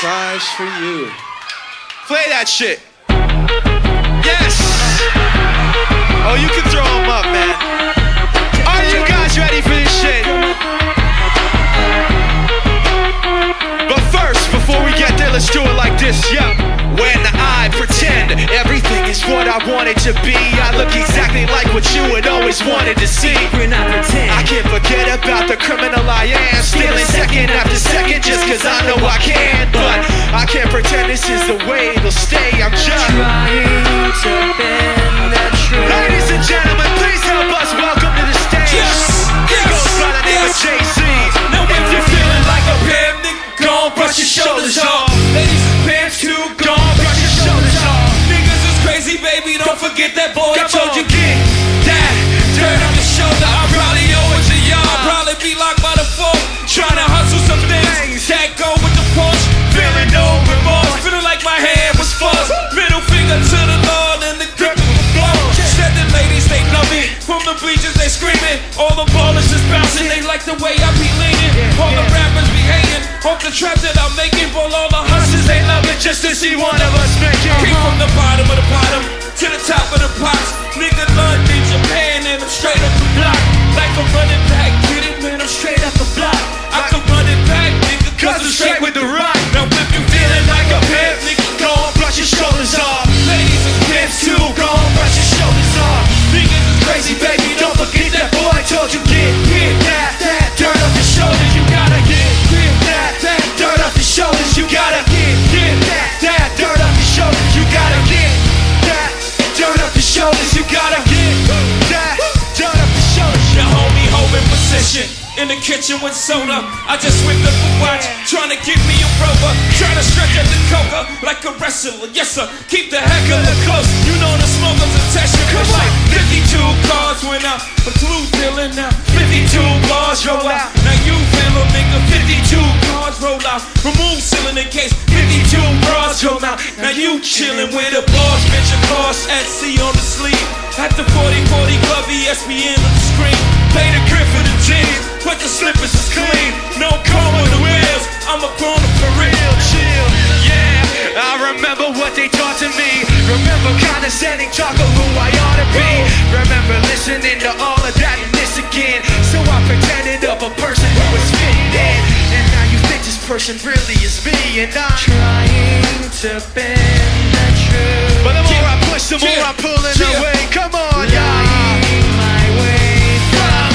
size for you. Play that shit. Yes. Oh, you can throw them up, man. Are you guys ready for this shit? But first, before we get there, let's do it like this, yeah. When I pretend everything is what I want it to be, I look exactly like what you had always wanted to see. When I pretend, I can't forget about the criminal I am, stealing second after second just cause I know I can. But I can't pretend this is the way it'll stay. I'm just trying to bend the truth. Ladies and gentlemen, please help us welcome to the stage. He goes by the name of Jay-Z. Now if you're feeling like a pimp, nigga, gon' brush your shoulders off. Ladies and pimps too, gon' brush your shoulders off. Niggas is crazy, baby, don't forget that boy told you get that dirt on the shoulder. I probably owe it to y'all, probably be locked by the fork, trying to hustle some things that go with the Porsche. Feeling no remorse, feeling like my hand was fuzzed. Middle finger to the Lord and the grip of the floor. Said the ladies, they love it. From the bleachers, they screaming. All the ballers is bouncing, they like the way I be leaning. All the rappers be hating, hope the trap that I'm making. For all the hustlers, they love it just to see one of us make it. Came from the bottom of the bottom to the top of the pops. Nigga London, Japan, and I'm straight up the block. Like I'm running back, get it, man, I'm straight up the block. I can run it back, nigga, cause I'm straight with the rock. Now if you feeling like a pimp, nigga, go on, brush your shoulders off. Ladies and pimps too, go on, brush your shoulders off. Niggas is crazy, baby, don't forget that boy told you get that dirt off your shoulders. You gotta get that dirt off your shoulders. You gotta get that dirt off your shoulders. You gotta get that dirt off your shoulders. You gotta get that dirt off your shoulders. Your homie holding position in the kitchen with soda. I just whipped up a watch, trying to give me a rover, trying to stretch out the coca like a wrestler. Yes sir, keep the heckler close. You know the smokers are testing. Come on, 52 cars went out, but blue dealing now. 52 bars roll out. Now you feel a nigga. 52 cars roll out. Remove ceiling in case 52 bras roll out. Now you chillin' with a boss, bitch, a boss at sea on the sleeve. At the 40-40 club, ESPN on the screen. Pay the grip for the jeans, but the slippers is clean. No comb on the wheels, I'm a grown-up for real. Chill, yeah, I remember what they taught to me. Remember condescending, talk of who I ought to be. Remember listening to all of that and this again. So I pretended of a person who was fitting in. And now you think this person really is me. And I'm trying to bend the truth. But the more I push, the more I'm pulling away. Come on, y'all. My way from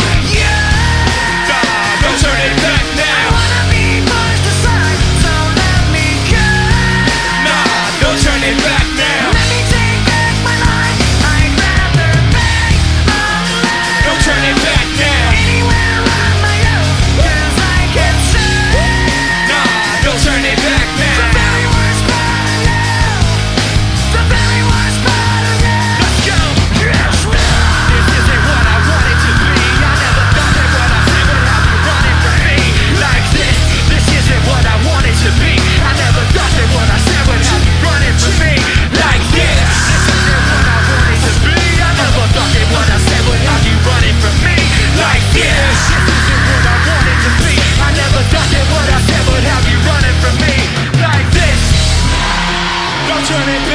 don't turn it back now. I wanna be pushed aside, so let me go. Nah, don't turn it back now. Let me take back my life. I'd rather beg alone. Don't turn it back now. Anywhere on my own, 'cause I can say. Nah, don't turn it back The now. very worst part of you. The very worst part of you. Let's go. Yes, no. This isn't what I wanted to be. I never thought that what I said would have you running from me like this. This isn't what I wanted to be. I never thought that what I said would have you running from me like this. This isn't what I wanted to be. I never thought that what I said would have you running from me like this. This isn't what I wanted to be. I never thought that what I said would have you running from me like this. Don't turn it